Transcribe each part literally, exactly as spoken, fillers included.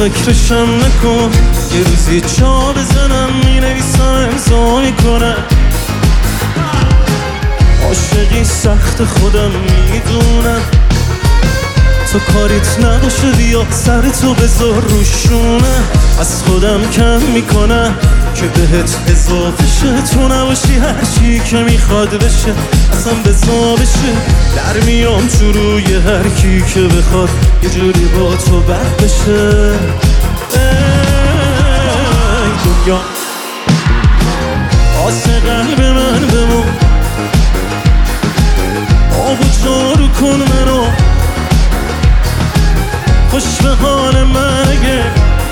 فکرشم نکن، یه روزی جا بزنم مینویسم امضا میکنم. عاشقی سخت خودم میدونم، تو کاریت نباشه بیا سرتو بذار روشونه. از خودم کم میکنم که بهت اضافه شه، تو نباشی هرچی که میخواد بشه اصلا بزا بشه. در میام تو روی هر کی که بخواد یه جوری با تو بد بشه. ای دنیا آسه قلب من بمون، آب و جارو کن منو، خوش به حال من اگه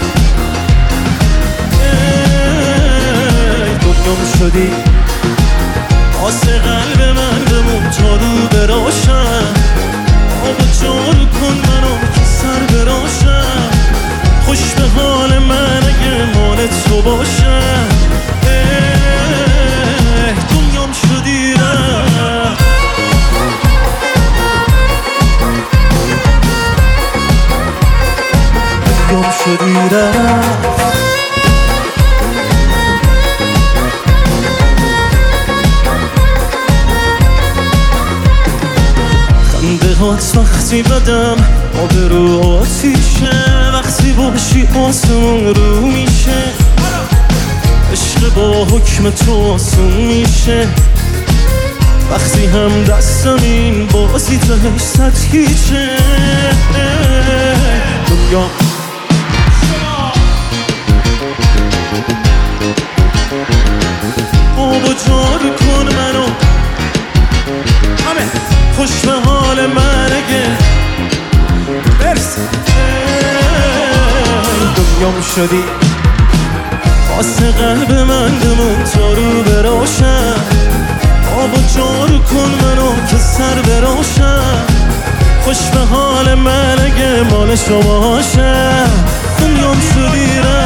دنیام شدی. آسه قلب من بمون تا رو براشم، آب و جارو کن منو که سر براشم. خوش به حال من اگه مال تو باشم. دنیام شدی رفت، دنیام شدی رفت. خنده هات وقتی بدم آب رو آتیشه، وقتی باشی آسمون رو میشه. عشق با حکم تو آسون میشه، وقتی هم دستم این بازی تهش سطحیشه. دنیا آب و جارو کن منو، همه خوش به حال من اگه برسی. دنیام شدی واسه قلب من بمون تا رو براشم، آب و جارو کن منو که سر براشم. خوش به حال من اگه مال شما باشم. دنیام شدی